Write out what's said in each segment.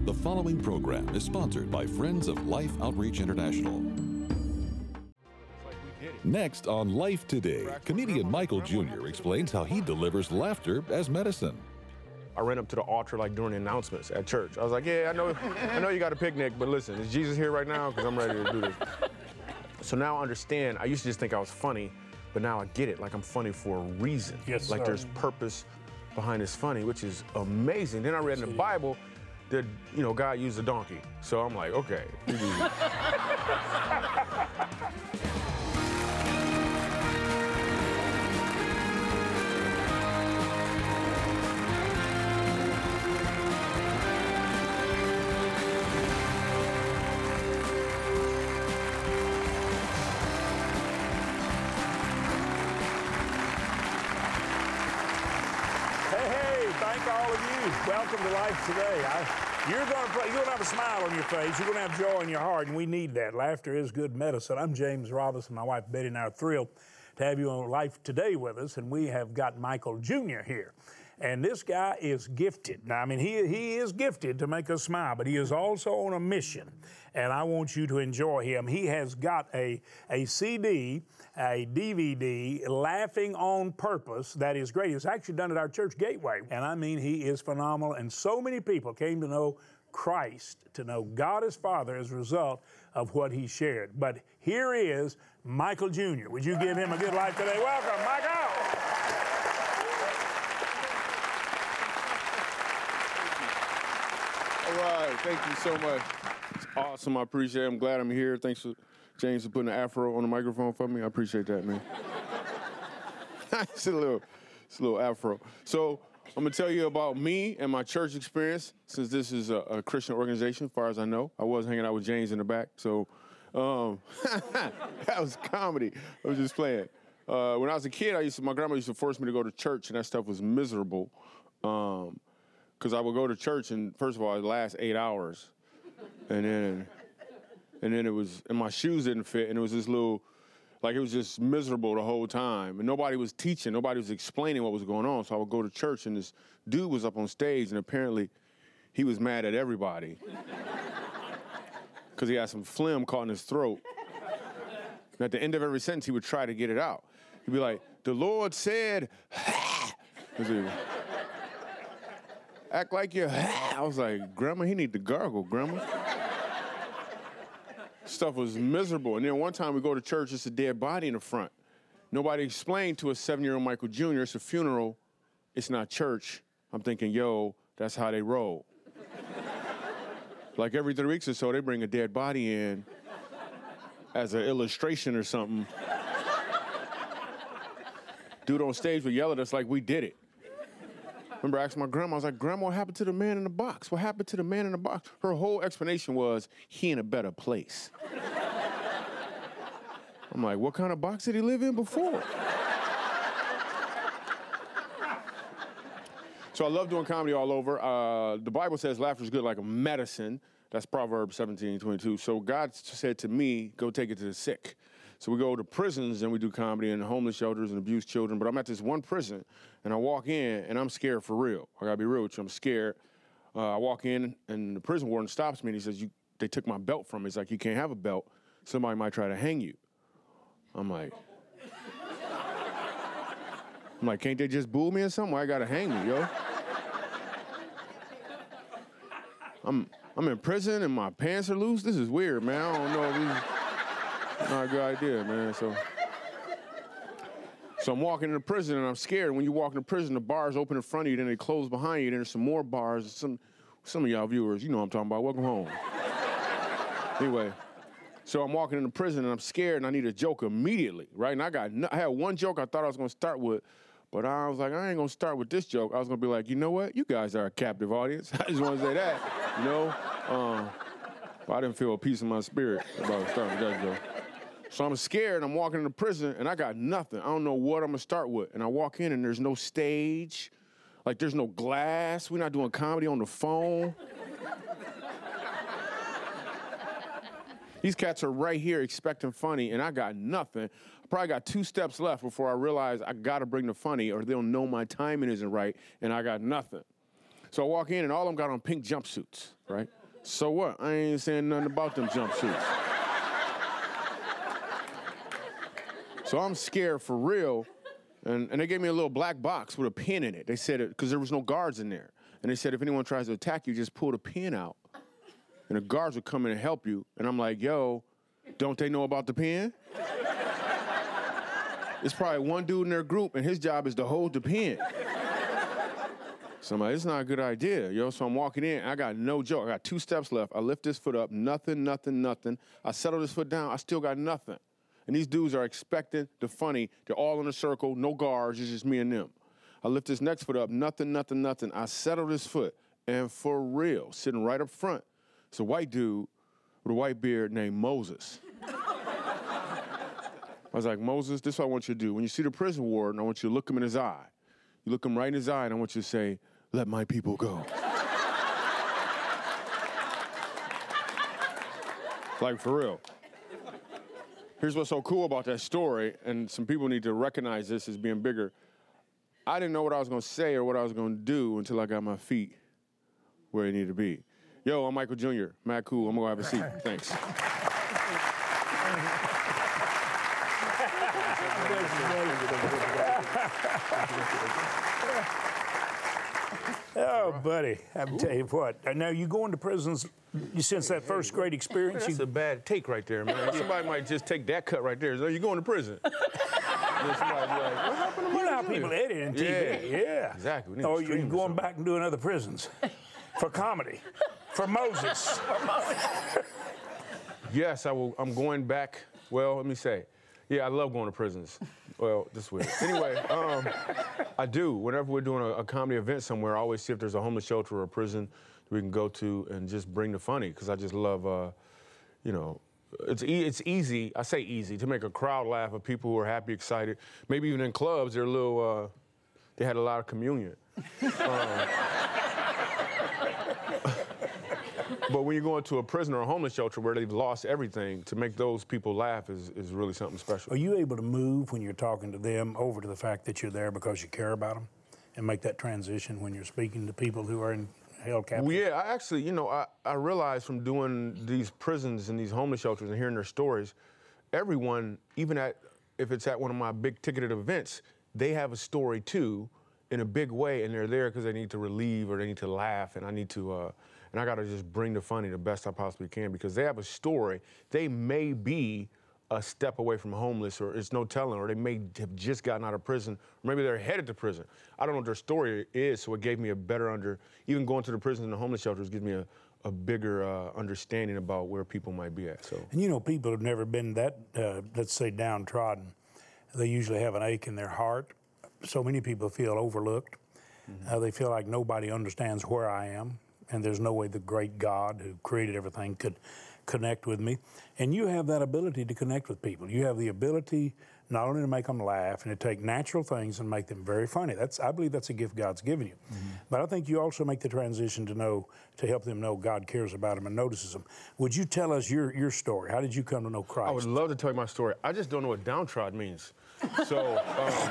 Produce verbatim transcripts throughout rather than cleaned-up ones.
The following program is sponsored by Friends of Life Outreach International. Next on Life Today, comedian Michael Junior explains how he delivers laughter as medicine. I ran up to the altar like during the announcements at church. I was like, yeah, I know I know you got a picnic, but listen, is Jesus here right now? Because I'm ready to do this. So now I understand. I used to just think I was funny, but now I get it. Like I'm funny for a reason. Yes, like sir. there's purpose behind this funny, which is amazing. Then I read in the Bible that, you know, God used a donkey. So I'm like, okay. Thank all of you. Welcome to Life Today. I, you're going to play, you're going to have a smile on your face. You're going to have joy in your heart, and we need that. Laughter is good medicine. I'm James Robinson. My wife Betty and I are thrilled to have you on Life Today with us, and we have got Michael Junior here. And this guy is gifted. Now, I mean, he, he is gifted to make us smile, but he is also on a mission, and I want you to enjoy him. He has got a, a C D, a D V D, Laughing on Purpose, that is great. It's actually done at our church gateway, and I mean, he is phenomenal, and so many people came to know Christ, to know God as Father as a result of what he shared. But here is Michael Junior Would you give him a good Life Today? Welcome, Michael! All right, thank you so much. It's awesome. I appreciate it. I'm glad I'm here. Thanks for James for putting the afro on the microphone for me. I appreciate that, man. It's a little, it's a little afro. So I'm gonna tell you about me and my church experience. Since this is a, a Christian organization, as far as I know, I was hanging out with James in the back. So um, that was comedy. I was just playing. Uh, when I was a kid, I used to, my grandma used to force me to go to church, and that stuff was miserable. Um, Because I would go to church, and first of all, it last eight hours. And then and then it was, and my shoes didn't fit, and it was this little, like it was just miserable the whole time. And nobody was teaching, nobody was explaining what was going on. So I would go to church, and this dude was up on stage, and apparently he was mad at everybody. Because he had some phlegm caught in his throat. And at the end of every sentence, he would try to get it out. He'd be like, the Lord said, act like you're, I was like, Grandma, he need to gargle, Grandma. Stuff was miserable. And then one time we go to church, it's a dead body in the front. Nobody explained to a seven-year-old Michael Junior, it's a funeral, it's not church. I'm thinking, yo, that's how they roll. Like every three weeks or so, they bring a dead body in as an illustration or something. Dude on stage would yell at us like we did it. Remember, I asked my grandma, I was like, Grandma, what happened to the man in the box? What happened to the man in the box? Her whole explanation was, he in a better place. I'm like, what kind of box did he live in before? So I love doing comedy all over. Uh, the Bible says laughter is good like a medicine. That's Proverbs seventeen twenty-two. So God said to me, go take it to the sick. So we go to prisons and we do comedy and homeless shelters and abused children. But I'm at this one prison and I walk in and I'm scared for real. I gotta be real with you, I'm scared. Uh, I walk in and the prison warden stops me and he says, you, they took my belt from me. He's like, you can't have a belt. Somebody might try to hang you. I'm like, I'm like, can't they just boo me or something? Why I gotta hang me, yo? I'm, I'm in prison and my pants are loose. This is weird, man. I don't know if this is not a good idea, man. So, so I'm walking into prison and I'm scared. When you walk into prison, the bars open in front of you, then they close behind you, then there's some more bars. Some, some of y'all viewers, you know what I'm talking about. Welcome home. Anyway, so I'm walking into prison and I'm scared and I need a joke immediately, right? And I got, no, I had one joke I thought I was gonna start with, but I was like, I ain't gonna start with this joke. I was gonna be like, you know what? You guys are a captive audience. I just wanna say that, you know? Um, I didn't feel a peace in my spirit about starting with that joke. So I'm scared, I'm walking into prison, and I got nothing. I don't know what I'm gonna start with. And I walk in, and there's no stage. Like, there's no glass. We're not doing comedy on the phone. These cats are right here expecting funny, and I got nothing. I probably got two steps left before I realize I gotta bring the funny, or they'll know my timing isn't right, and I got nothing. So I walk in, and all of them got on pink jumpsuits, right? So what? I ain't saying nothing about them jumpsuits. So I'm scared for real, and, and they gave me a little black box with a pin in it. They said it, because there was no guards in there. And they said, if anyone tries to attack you, just pull the pin out. And the guards would come in and help you. And I'm like, yo, don't they know about the pin? It's probably one dude in their group, and his job is to hold the pin. So I'm like, it's not a good idea, yo. So I'm walking in, I got no joke. I got two steps left. I lift this foot up, nothing, nothing, nothing. I settle this foot down, I still got nothing. And these dudes are expecting the funny. They're all in a circle, no guards, it's just me and them. I lift this next foot up, nothing, nothing, nothing. I settle this foot, and for real, sitting right up front, it's a white dude with a white beard named Moses. I was like, Moses, this is what I want you to do. When you see the prison warden, I want you to look him in his eye. You look him right in his eye, and I want you to say, let my people go. Like, for real. Here's what's so cool about that story, and some people need to recognize this as being bigger. I didn't know what I was going to say or what I was going to do until I got my feet where they need to be. Yo, I'm Michael Junior Mad cool. I'm going to go have a seat. Thanks. Oh, buddy, I'm tell you what. Now, you going to prisons, you since that first grade experience? That's you... a bad take right there, man. Somebody might just take that cut right there. So you're going to prison. Then somebody be like, what happened to You know how Michael people Junior? edit in T V. Yeah. Yeah. Exactly. We need Oh, to you're stream going some. back and doing other prisons for comedy, for Moses. Yes, I will. I'm going back. Well, let me say, yeah, I love going to prisons. Well, this weird. Anyway, um, I do. Whenever we're doing a, a comedy event somewhere, I always see if there's a homeless shelter or a prison that we can go to and just bring the funny, because I just love, uh, you know, it's e- it's easy. I say easy to make a crowd laugh of people who are happy, excited. Maybe even in clubs, they're a little. Uh, they had a lot of communion. um, But when you go into a prison or a homeless shelter where they've lost everything, to make those people laugh is, is really something special. Are you able to move when you're talking to them over to the fact that you're there because you care about them, and make that transition when you're speaking to people who are in held captive? Well, yeah, I actually, you know, I, I realized from doing these prisons and these homeless shelters and hearing their stories, everyone, even at if it's at one of my big ticketed events, they have a story too, in a big way, and they're there because they need to relieve or they need to laugh, and I need to. Uh, And I got to just bring the funny the best I possibly can, because they have a story. They may be a step away from homeless, or it's no telling, or they may have just gotten out of prison, or maybe they're headed to prison. I don't know what their story is, so it gave me a better under, even going to the prisons and the homeless shelters gives me a, a bigger uh, understanding about where people might be at. So. And you know, people have never been that, uh, let's say, downtrodden. They usually have an ache in their heart. So many people feel overlooked. Mm-hmm. Uh, they feel like nobody understands where I am. And there's no way the great God who created everything could connect with me. And you have that ability to connect with people. You have the ability not only to make them laugh and to take natural things and make them very funny. That's, I believe that's a gift God's given you. Mm-hmm. But I think you also make the transition to know, to help them know God cares about them and notices them. Would you tell us your, your story? How did you come to know Christ? I would love to tell you my story. I just don't know what downtrodden means. So, um,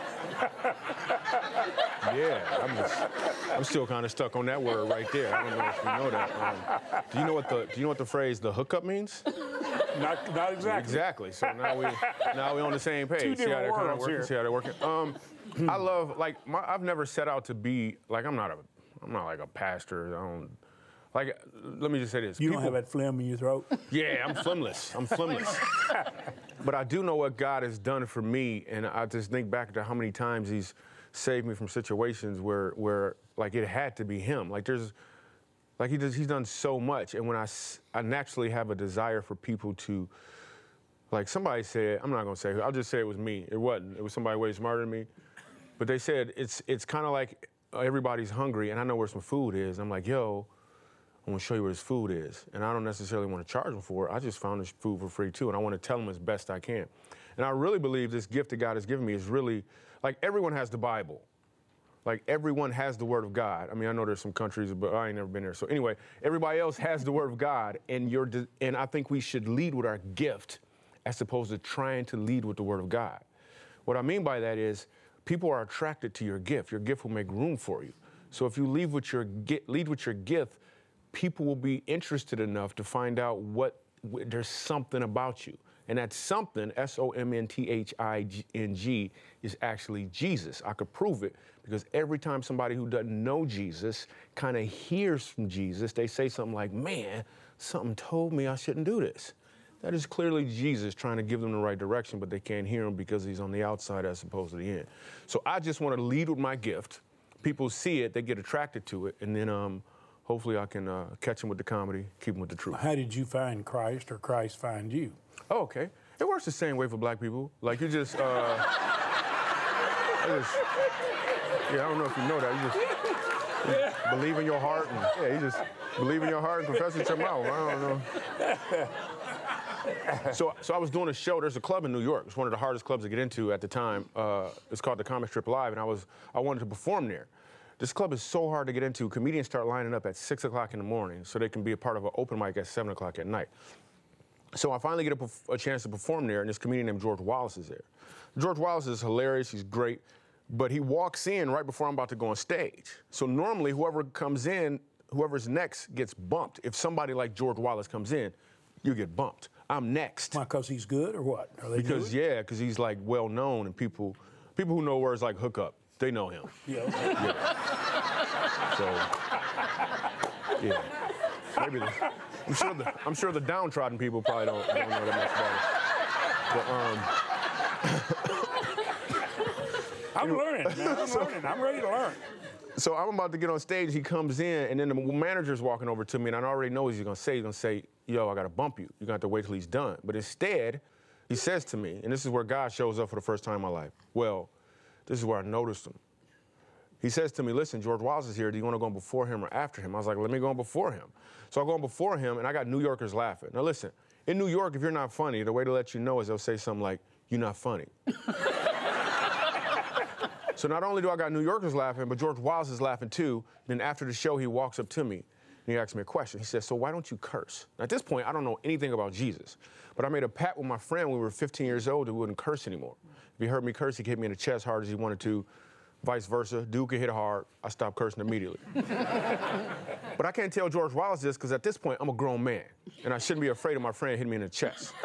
yeah, I'm just, I'm still kind of stuck on that word right there. I don't know if you know that. Um, do you know what the, do you know what the phrase "the hookup" means? Not, not exactly. Exactly. So now we, now we're on the same page. Two See how different they're kind of worlds working. here. See how they're working. Um, I love like my, I've never set out to be like I'm not a, I'm not like a pastor. I don't. Like, let me just say this. You People, don't have that phlegm in your throat? Yeah, I'm phlegmless. I'm phlegmless. But I do know what God has done for me, and I just think back to how many times He's saved me from situations where, where like, it had to be Him. Like, there's, like, he does, He's done so much, and when I, I naturally have a desire for people to, like, somebody said, I'm not gonna say who, I'll just say it was me. It wasn't. It was somebody way smarter than me. But they said it's it's kind of like everybody's hungry, and I know where some food is. I'm like, yo, I want to show you where this food is. And I don't necessarily want to charge them for it. I just found this food for free too, and I want to tell them as best I can. And I really believe this gift that God has given me is really, like, everyone has the Bible. Like, everyone has the Word of God. I mean, I know there's some countries, but I ain't never been there. So anyway, everybody else has the Word of God, and you're, and I think we should lead with our gift as opposed to trying to lead with the Word of God. What I mean by that is people are attracted to your gift. Your gift will make room for you. So if you lead with your gi- lead with your gift, people will be interested enough to find out what w- there's something about you. And that something, S O M N T H I N G, is actually Jesus. I could prove it because every time somebody who doesn't know Jesus kind of hears from Jesus, they say something like, man, something told me I shouldn't do this. That is clearly Jesus trying to give them the right direction, but they can't hear him because he's on the outside as opposed to the end. So I just want to lead with my gift. People see it, they get attracted to it, and then um, hopefully I can uh, catch them with the comedy, keep them with the truth. How did you find Christ or Christ find you? Oh, okay. It works the same way for black people. Like you just, uh, I just yeah, I don't know if you know that. You just, you just believe in your heart and, yeah, you just believe in your heart and confess it with your mouth. I don't know. So, so I was doing a show. There's a club in New York. It's one of the hardest clubs to get into at the time. Uh, it's called the Comic Strip Live, and I was, I wanted to perform there. This club is so hard to get into. Comedians start lining up at six o'clock in the morning so they can be a part of an open mic at seven o'clock at night. So I finally get a, a chance to perform there, and this comedian named George Wallace is there. George Wallace is hilarious. He's great, but he walks in right before I'm about to go on stage. So normally, whoever comes in, whoever's next gets bumped. If somebody like George Wallace comes in, you get bumped. I'm next. Why, because he's good or what? Are they Because, good? yeah, because he's, like, well-known, and people people who know words like hook up, they know him. Yeah. Okay. Yeah. So, yeah. Maybe the, I'm sure the I'm sure the downtrodden people probably don't, don't know that much about it. But, um, I'm learning, man. I'm learning. I'm ready to learn. So I'm about to get on stage. He comes in, and then the manager's walking over to me, and I already know what he's gonna say. He's gonna say, "Yo, I gotta bump you. You're gonna have to wait till he's done." But instead, he says to me, and this is where God shows up for the first time in my life. Well, this is where I noticed him. He says to me, listen, George Wallace is here. Do you want to go on before him or after him? I was like, let me go on before him. So I go on before him, and I got New Yorkers laughing. Now listen, in New York, if you're not funny, the way to let you know is they'll say something like, you're not funny. So not only do I got New Yorkers laughing, but George Wallace is laughing too. Then after the show, he walks up to me, and he asks me a question. He says, so why don't you curse? Now, at this point, I don't know anything about Jesus, but I made a pact with my friend when we were fifteen years old that we wouldn't curse anymore. If he heard me curse, he could hit me in the chest hard as he wanted to. Vice versa. Dude could hit hard. I stopped cursing immediately. But I can't tell George Wallace this because at this point, I'm a grown man. And I shouldn't be afraid of my friend hitting me in the chest.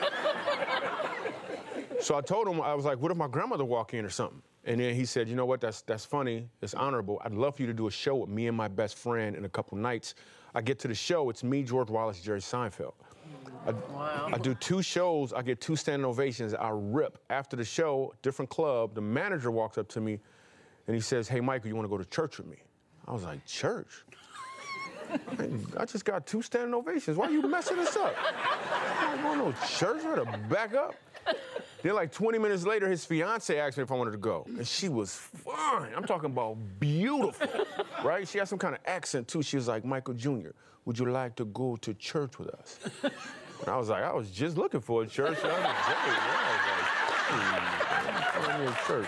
So I told him, I was like, what if my grandmother walk in or something? And then he said, you know what, that's that's funny. It's honorable. I'd love for you to do a show with me and my best friend in a couple nights. I get to the show. It's me, George Wallace, Jerry Seinfeld. I, wow. I do two shows. I get two standing ovations. I rip. After the show, different club, the manager walks up to me, and he says, hey, Michael, you want to go to church with me? I was like, church? I just got two standing ovations. Why are you messing this up? I don't want no church. I got to back up. Then like twenty minutes later, his fiance asked me if I wanted to go. And she was fine. I'm talking about beautiful, right? She had some kind of accent, too. She was like, Michael Junior, would you like to go to church with us? And I was like, I was just looking for a church. I was like, hmm, I'm in church.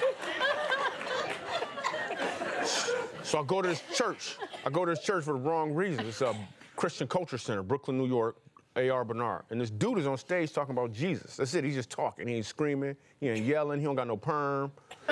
So I go to this church. I go to this church for the wrong reason. It's a Christian Culture Center, Brooklyn, New York, A R Bernard. And this dude is on stage talking about Jesus. That's it, he's just talking. He ain't screaming, he ain't yelling, he don't got no perm.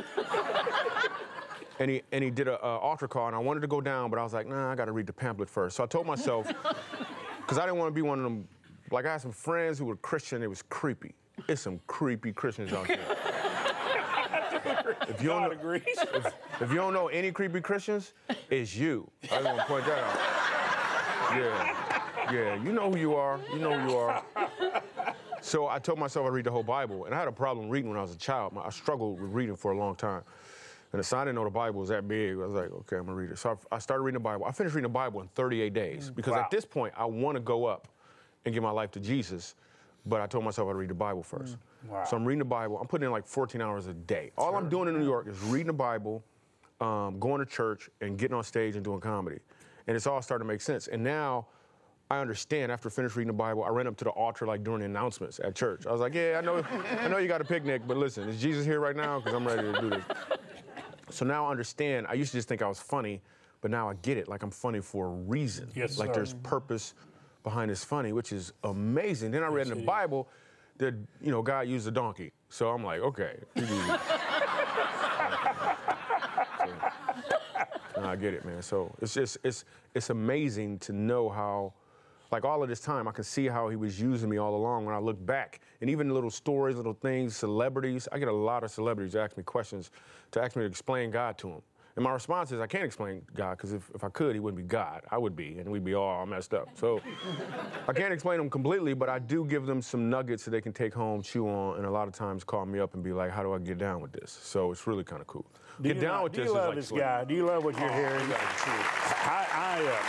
and he and he did an altar call, and I wanted to go down, but I was like, nah, I gotta read the pamphlet first. So I told myself, because I didn't want to be one of them, like I had some friends who were Christian, it was creepy. It's some creepy Christians out there. If you, don't know, if, if you don't know any creepy Christians, it's you. I just want to point that out. Yeah, yeah, you know who you are. You know who you are. So I told myself I'd read the whole Bible, and I had a problem reading when I was a child. I struggled with reading for a long time. And so I didn't know the Bible was that big. I was like, okay, I'm gonna read it. So I, I started reading the Bible. I finished reading the Bible in thirty-eight days, because wow. At this point, I want to go up and give my life to Jesus, but I told myself I'd read the Bible first. Wow. So I'm reading the Bible. I'm putting in like fourteen hours a day. All sure. I'm doing in New York is reading the Bible, um, going to church, and getting on stage and doing comedy. And it's all starting to make sense. And now I understand. After finishing reading the Bible, I ran up to the altar like during the announcements at church. I was like, yeah, I know, I know you got a picnic, but listen, is Jesus here right now? Because I'm ready to do this. So now I understand. I used to just think I was funny, but now I get it. Like I'm funny for a reason. Yes, like sir. There's purpose behind this funny, which is amazing. Then I read in the Bible that, you know, God used a donkey. So I'm like, okay. So, I I get it, man. So it's just, it's, it's amazing to know how, like all of this time, I can see how he was using me all along when I look back. And even little stories, little things, celebrities. I get a lot of celebrities ask me questions to ask me to explain God to them. And my response is, I can't explain God, because if, if I could, he wouldn't be God. I would be, and we'd be all messed up. So I can't explain them completely, but I do give them some nuggets that they can take home, chew on, and a lot of times call me up and be like, how do I get down with this? So it's really kind of cool. Do get you down love, with do this you is love like this swimming. guy? Do you love what you're Oh, hearing? I, I, uh,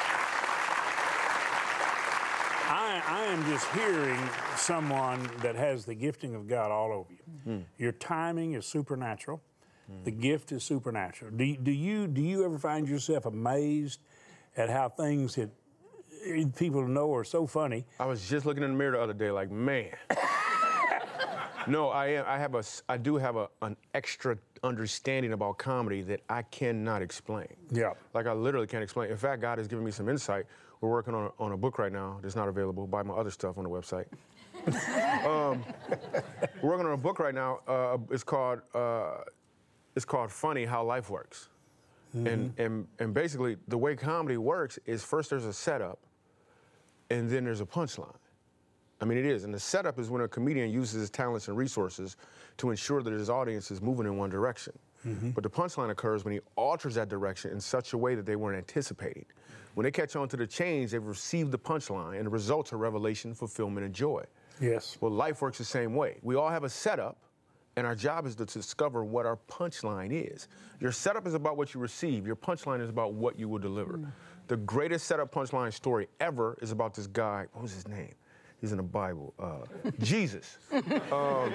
I, I am just hearing someone that has the gifting of God all over you. Mm. Your timing is supernatural. Mm. The gift is supernatural. Do, do you do you ever find yourself amazed at how things that people know are so funny? I was just looking in the mirror the other day, like, man. No, I am. I have a. I do have a an extra understanding about comedy that I cannot explain. Yeah. Like I literally can't explain. In fact, God has given me some insight. We're working on a, on a book right now that's not available. Buy my other stuff on the website. um, we're working on a book right now. Uh, it's called uh, it's called Funny: How Life Works. Mm-hmm. And and and basically the way comedy works is first there's a setup, and then there's a punchline. I mean, it is. And the setup is when a comedian uses his talents and resources to ensure that his audience is moving in one direction. Mm-hmm. But the punchline occurs when he alters that direction in such a way that they weren't anticipating. When they catch on to the change, they've received the punchline, and the results are revelation, fulfillment, and joy. Yes. Well, life works the same way. We all have a setup, and our job is to discover what our punchline is. Your setup is about what you receive. Your punchline is about what you will deliver. Mm. The greatest setup punchline story ever is about this guy. What was his name? He's in the Bible. Uh, Jesus. Um,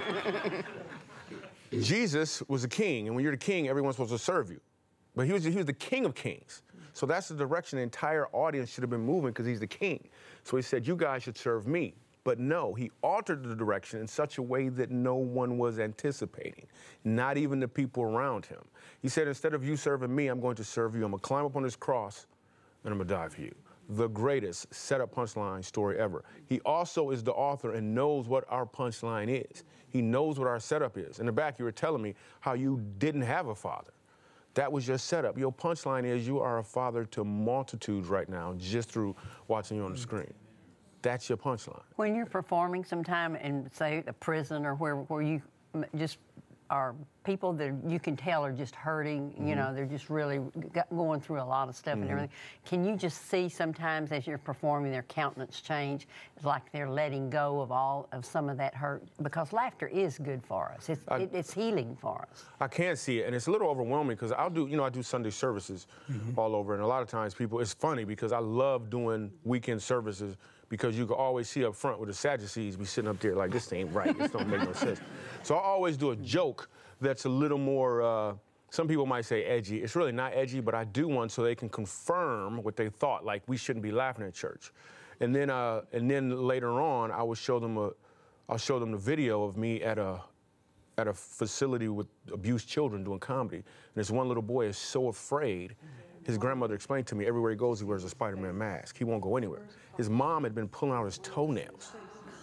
Jesus was a king, and when you're the king, everyone's supposed to serve you. But he was, he was the king of kings. So that's the direction the entire audience should have been moving, because he's the king. So he said, you guys should serve me. But no, he altered the direction in such a way that no one was anticipating, not even the people around him. He said, instead of you serving me, I'm going to serve you. I'm going to climb up on this cross, and I'm going to die for you. The greatest setup punchline story ever. He also is the author and knows what our punchline is. He knows what our setup is. In the back, you were telling me how you didn't have a father. That was your setup. Your punchline is you are a father to multitudes right now just through watching you on the screen. That's your punchline. When you're performing sometime in, say, a prison or where, where you just are people that you can tell are just hurting, mm-hmm. you know, they're just really going through a lot of stuff mm-hmm. and everything. Can you just see sometimes as you're performing their countenance change? It's like they're letting go of all of some of that hurt, because laughter is good for us. It's, I, it, it's healing for us. I can see it, and it's a little overwhelming because I'll do, you know, I do Sunday services mm-hmm. all over, and a lot of times people, it's funny because I love doing weekend services because you can always see up front with the Sadducees be sitting up there like, this ain't right, this don't make no sense. So I always do a joke that's a little more, uh, some people might say edgy. It's really not edgy, but I do one so they can confirm what they thought, like we shouldn't be laughing at church. And then, uh, and then later on, I will show them a, I'll show them the video of me at a, at a facility with abused children doing comedy. And this one little boy is so afraid. His grandmother explained to me, everywhere he goes, he wears a Spider-Man mask. He won't go anywhere. His mom had been pulling out his toenails.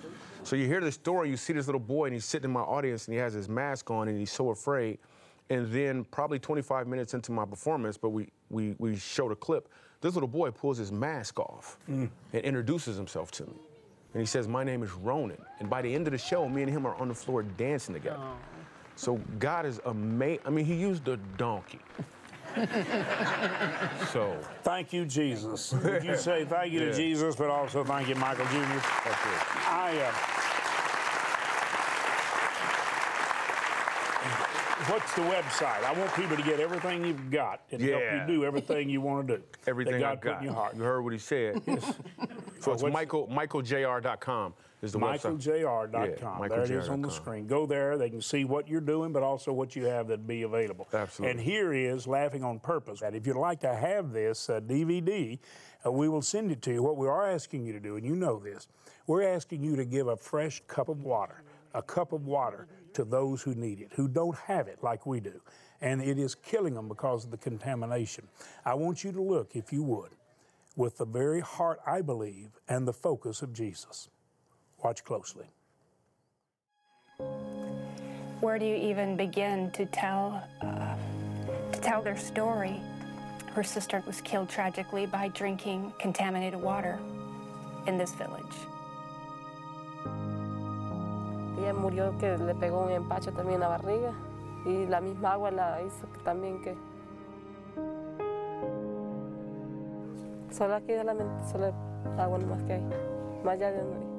So you hear this story, you see this little boy, and he's sitting in my audience, and he has his mask on, and he's so afraid. And then probably twenty-five minutes into my performance, but we, we, we showed a clip, this little boy pulls his mask off mm. and introduces himself to me. And he says, my name is Ronan. And by the end of the show, me and him are on the floor dancing together. Oh. So God is amazing. I mean, he used a donkey. So. Thank you, Jesus. Would you say thank you yeah. to Jesus, but also thank you, Michael Junior? That's it. I, uh, what's the website? I want people to get everything you've got and yeah. help you do everything you want to do. Everything God I've got. Put in your heart. You heard what he said. Yes. So it's Michael, Michael J R dot com is the Michael J R dot com. Yeah, there it is on the screen. Go there. They can see what you're doing, but also what you have that'd be available. Absolutely. And here is Laughing on Purpose. And if you'd like to have this uh, D V D, uh, we will send it to you. What we are asking you to do, and you know this, we're asking you to give a fresh cup of water, a cup of water to those who need it, who don't have it like we do. And it is killing them because of the contamination. I want you to look, if you would, with the very heart, I believe, and the focus of Jesus. Watch closely. Where do you even begin to tell, uh, to tell their story? her sister was killed tragically by drinking contaminated water in this village. Ella murió que le pegó un empacho también en la barriga y la misma agua la hizo que también que solo aquí solamente solo agua nomás que hay, más allá de donde hay.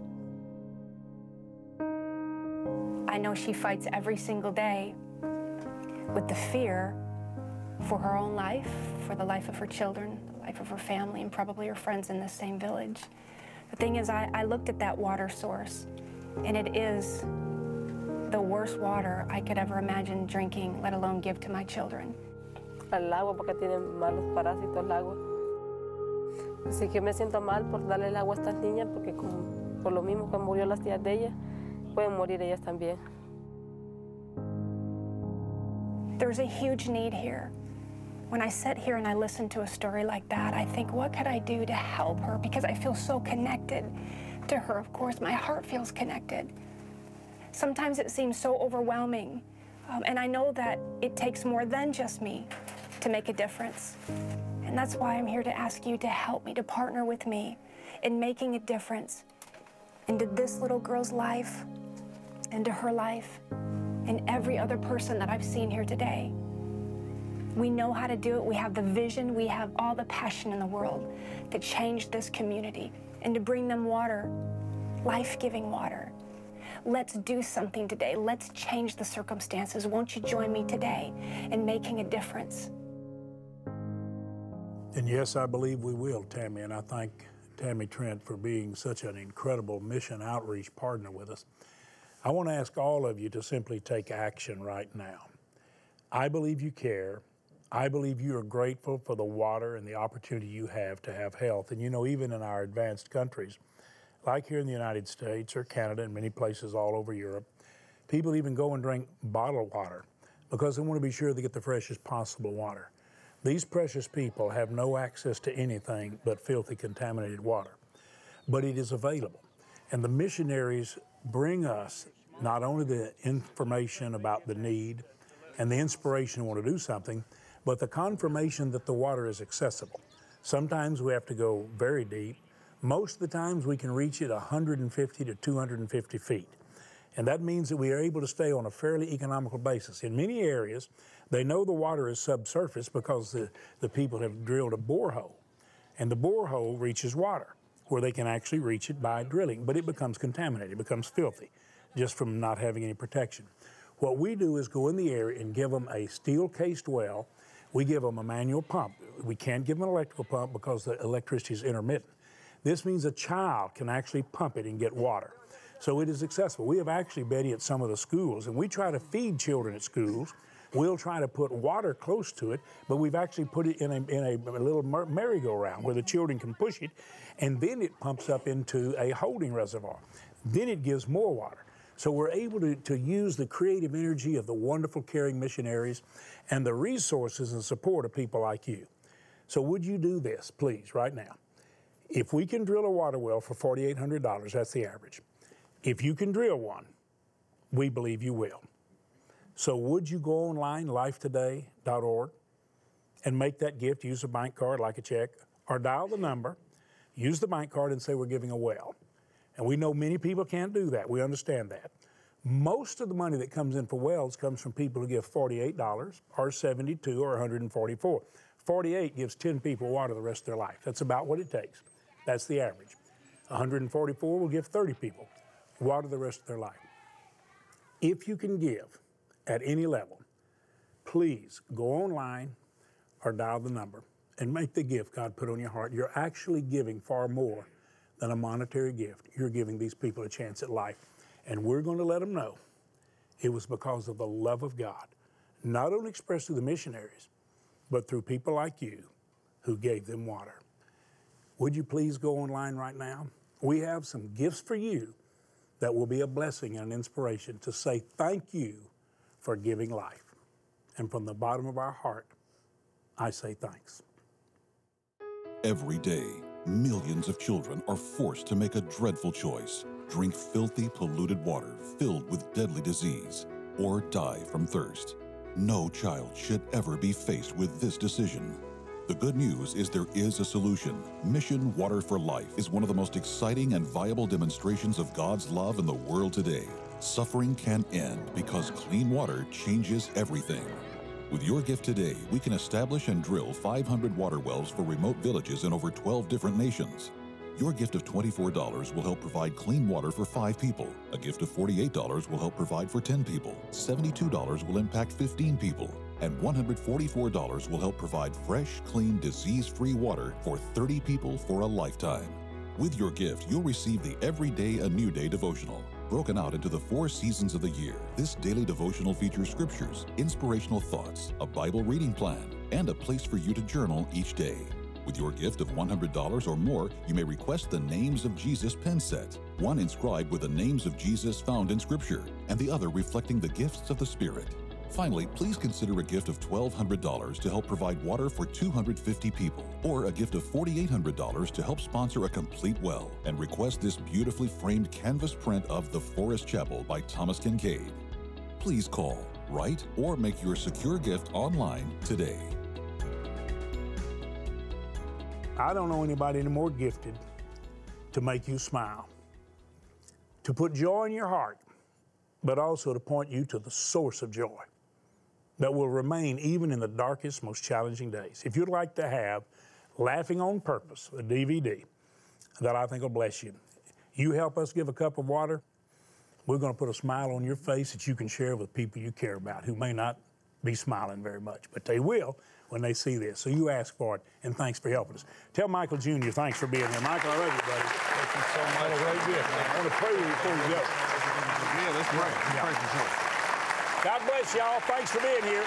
I know she fights every single day with the fear for her own life, for the life of her children, the life of her family, and probably her friends in this same village. The thing is, I, I looked at that water source, and it is the worst water I could ever imagine drinking, let alone give to my children. Al agua porque tiene malos parásitos el agua. Así que me siento mal por darle el agua a estas niñas porque con, por lo mismo que murió las tías de ellas, pueden morir ellas también. There's a huge need here. When I sit here and I listen to a story like that, I think, what could I do to help her? Because I feel so connected to her, of course. My heart feels connected. Sometimes it seems so overwhelming. Um, and I know that it takes more than just me to make a difference. And that's why I'm here to ask you to help me, to partner with me in making a difference into this little girl's life, into her life, and every other person that I've seen here today. We know how to do it. We have the vision. We have all the passion in the world to change this community and to bring them water, life-giving water. Let's do something today. Let's change the circumstances. Won't you join me today in making a difference? And yes, I believe we will, Tammy, and I thank Tammy Trent for being such an incredible mission outreach partner with us. I want to ask all of you to simply take action right now. I believe you care. I believe you are grateful for the water and the opportunity you have to have health. And you know, even in our advanced countries, like here in the United States or Canada and many places all over Europe, people even go and drink bottled water because they want to be sure they get the freshest possible water. These precious people have no access to anything but filthy, contaminated water. But it is available. And the missionaries bring us not only the information about the need and the inspiration to want to do something, but the confirmation that the water is accessible. Sometimes we have to go very deep. Most of the times we can reach it one hundred fifty to two hundred fifty feet. And that means that we are able to stay on a fairly economical basis. In many areas, they know the water is subsurface because the, the people have drilled a borehole. And the borehole reaches water, where they can actually reach it by drilling, but it becomes contaminated, it becomes filthy, just from not having any protection. What we do is go in the area and give them a steel-cased well. We give them a manual pump. We can't give them an electrical pump because the electricity is intermittent. This means a child can actually pump it and get water. So it is accessible. We have actually, Betty, at some of the schools, and we try to feed children at schools. We'll try to put water close to it, but we've actually put it in a, in a, a little merry-go-round where the children can push it, and then it pumps up into a holding reservoir. Then it gives more water. So we're able to, to use the creative energy of the wonderful, caring missionaries and the resources and support of people like you. So would you do this, please, right now? If we can drill a water well for four thousand eight hundred dollars, that's the average. If you can drill one, we believe you will. So would you go online, life today dot org, and make that gift, use a bank card like a check, or dial the number, use the bank card and say we're giving a well. And we know many people can't do that. We understand that. Most of the money that comes in for wells comes from people who give forty-eight dollars or seventy-two dollars or one hundred forty-four dollars. forty-eight gives ten people water the rest of their life. That's about what it takes. That's the average. one hundred forty-four will give thirty people water the rest of their life. If you can give at any level, please go online or dial the number and make the gift God put on your heart. You're actually giving far more than a monetary gift. You're giving these people a chance at life. And we're going to let them know it was because of the love of God, not only expressed through the missionaries, but through people like you who gave them water. Would you please go online right now? We have some gifts for you that will be a blessing and an inspiration to say thank you for giving life. And from the bottom of our heart, I say thanks. Every day, millions of children are forced to make a dreadful choice: drink filthy, polluted water filled with deadly disease, or die from thirst. No child should ever be faced with this decision. The good news is there is a solution. Mission Water for Life is one of the most exciting and viable demonstrations of God's love in the world today. Suffering can end because clean water changes everything. With your gift today, we can establish and drill five hundred water wells for remote villages in over twelve different nations. Your gift of twenty-four dollars will help provide clean water for five people. A gift of forty-eight dollars will help provide for ten people. seventy-two dollars will impact fifteen people. And one hundred forty-four dollars will help provide fresh, clean, disease-free water for thirty people for a lifetime. With your gift, you'll receive the Everyday a New Day devotional. Broken out into the four seasons of the year, this daily devotional features scriptures, inspirational thoughts, a Bible reading plan, and a place for you to journal each day. With your gift of one hundred dollars or more, you may request the Names of Jesus pen set, one inscribed with the names of Jesus found in Scripture, and the other reflecting the gifts of the Spirit. Finally, please consider a gift of twelve hundred dollars to help provide water for two hundred fifty people, or a gift of four thousand eight hundred dollars to help sponsor a complete well, and request this beautifully framed canvas print of The Forest Chapel by Thomas Kincaid. Please call, write, or make your secure gift online today. I don't know anybody any more gifted to make you smile, to put joy in your heart, but also to point you to the source of joy that will remain even in the darkest, most challenging days. If you'd like to have Laughing on Purpose, a D V D that I think will bless you, you help us give a cup of water, we're going to put a smile on your face that you can share with people you care about who may not be smiling very much, but they will when they see this. So you ask for it, and thanks for helping us. Tell Michael Junior thanks for being here. Michael, I love you, buddy. Thank you so much. Have a great gift. I want to pray with you before you go. Yeah, let's pray. Let's Yeah. pray for sure. God bless y'all. Thanks for being here.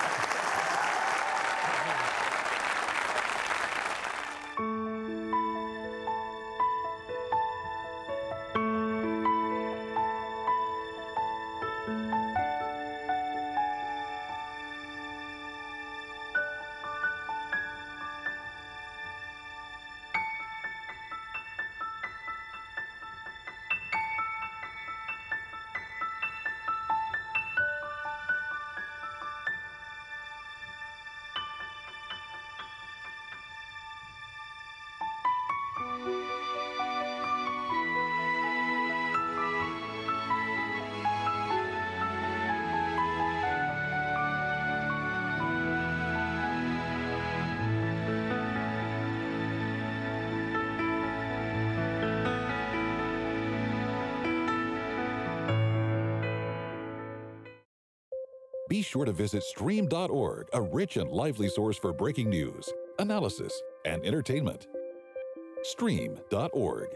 Be sure to visit stream dot org, a rich and lively source for breaking news, analysis, and entertainment. stream dot org.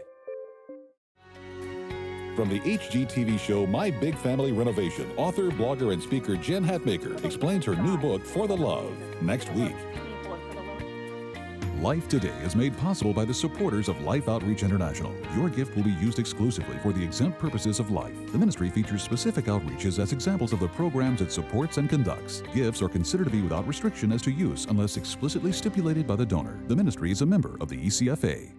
From the H G T V show My Big Family Renovation, author, blogger, and speaker Jen Hatmaker explains her new book, For the Love, next week. Life Today is made possible by the supporters of Life Outreach International. Your gift will be used exclusively for the exempt purposes of life. The ministry features specific outreaches as examples of the programs it supports and conducts. Gifts are considered to be without restriction as to use unless explicitly stipulated by the donor. The ministry is a member of the E C F A.